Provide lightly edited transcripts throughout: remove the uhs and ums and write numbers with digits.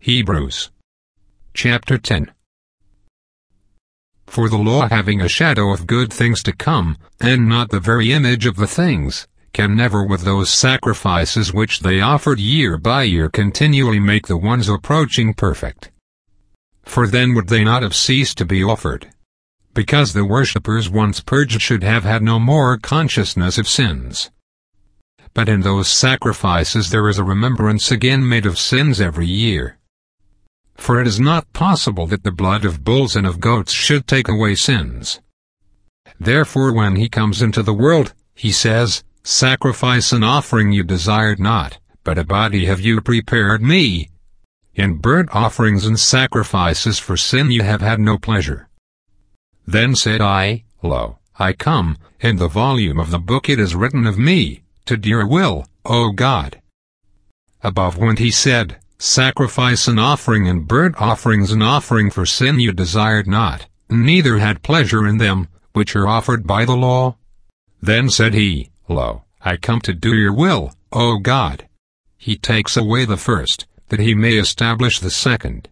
Hebrews chapter 10. For the law, having a shadow of good things to come, and not the very image of the things, can never with those sacrifices which they offered year by year continually make the ones approaching perfect. For then would they not have ceased to be offered, because the worshippers once purged should have had no more consciousness of sins. But in those sacrifices there is a remembrance again made of sins every year. For it is not possible that the blood of bulls and of goats should take away sins. Therefore when he comes into the world, he says, Sacrifice and offering you desired not, but a body have you prepared me. In burnt offerings and sacrifices for sin you have had no pleasure. Then said I, Lo, I come, in the volume of the book it is written of me, to do your will, O God. Above went he said, Sacrifice and offering and burnt offerings and offering for sin you desired not, neither had pleasure in them, which are offered by the law. Then said he, Lo, I come to do your will, O God. He takes away the first, that he may establish the second.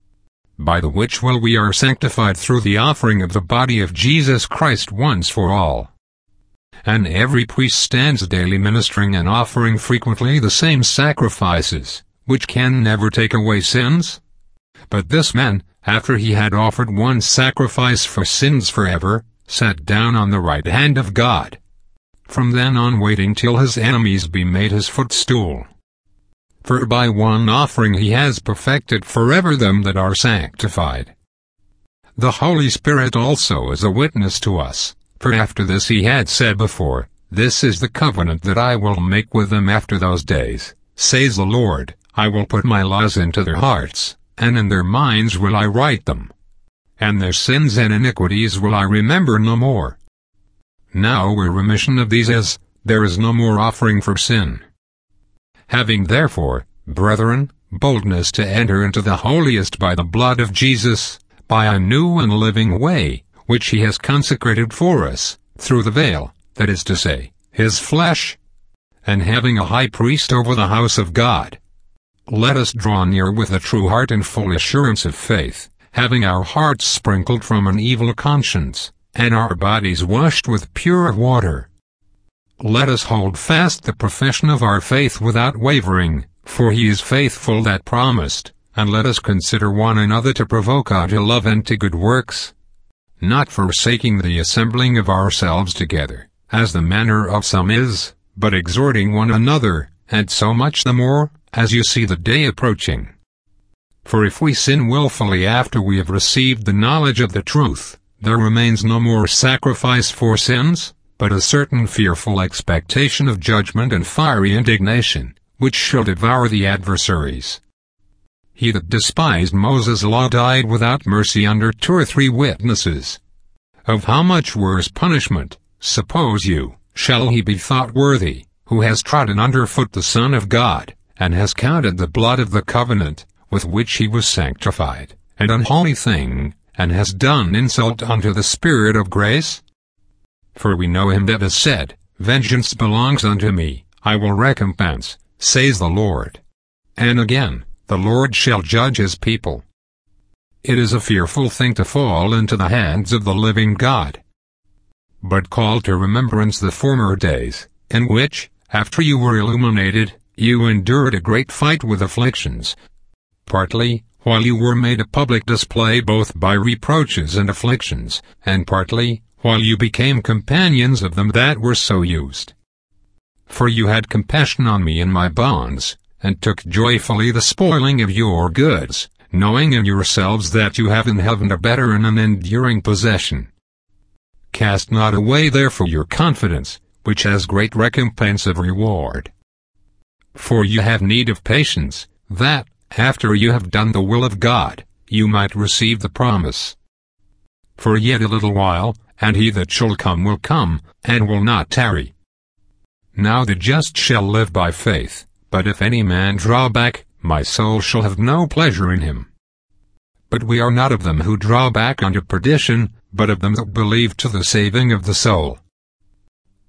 By the which will we are sanctified through the offering of the body of Jesus Christ once for all. And every priest stands daily ministering and offering frequently the same sacrifices, which can never take away sins? But this man, after he had offered one sacrifice for sins forever, sat down on the right hand of God. From then on waiting till his enemies be made his footstool. For by one offering he has perfected forever them that are sanctified. The Holy Spirit also is a witness to us, for after this he had said before, This is the covenant that I will make with them after those days, says the Lord. I will put my laws into their hearts, and in their minds will I write them. And their sins and iniquities will I remember no more. Now where remission of these is, there is no more offering for sin. Having therefore, brethren, boldness to enter into the holiest by the blood of Jesus, by a new and living way, which he has consecrated for us, through the veil, that is to say, his flesh, and having a high priest over the house of God, let us draw near with a true heart and full assurance of faith, having our hearts sprinkled from an evil conscience, and our bodies washed with pure water. Let us hold fast the profession of our faith without wavering, for he is faithful that promised, and let us consider one another to provoke unto love and to good works, not forsaking the assembling of ourselves together, as the manner of some is, but exhorting one another, and so much the more, as you see the day approaching. For if we sin wilfully after we have received the knowledge of the truth, there remains no more sacrifice for sins, but a certain fearful expectation of judgment and fiery indignation, which shall devour the adversaries. He that despised Moses' law died without mercy under 2 or 3 witnesses. Of how much worse punishment, suppose you, shall he be thought worthy, who has trodden under foot the Son of God, and has counted the blood of the covenant, with which he was sanctified, an unholy thing, and has done insult unto the Spirit of grace? For we know him that has said, Vengeance belongs unto me, I will recompense, says the Lord. And again, the Lord shall judge his people. It is a fearful thing to fall into the hands of the living God. But call to remembrance the former days, in which, after you were illuminated, you endured a great fight with afflictions, partly, while you were made a public display both by reproaches and afflictions, and partly, while you became companions of them that were so used. For you had compassion on me in my bonds, and took joyfully the spoiling of your goods, knowing in yourselves that you have in heaven a better and an enduring possession. Cast not away therefore your confidence, which has great recompense of reward. For you have need of patience, that, after you have done the will of God, you might receive the promise. For yet a little while, and he that shall come will come, and will not tarry. Now the just shall live by faith, but if any man draw back, my soul shall have no pleasure in him. But we are not of them who draw back unto perdition, but of them that believe to the saving of the soul.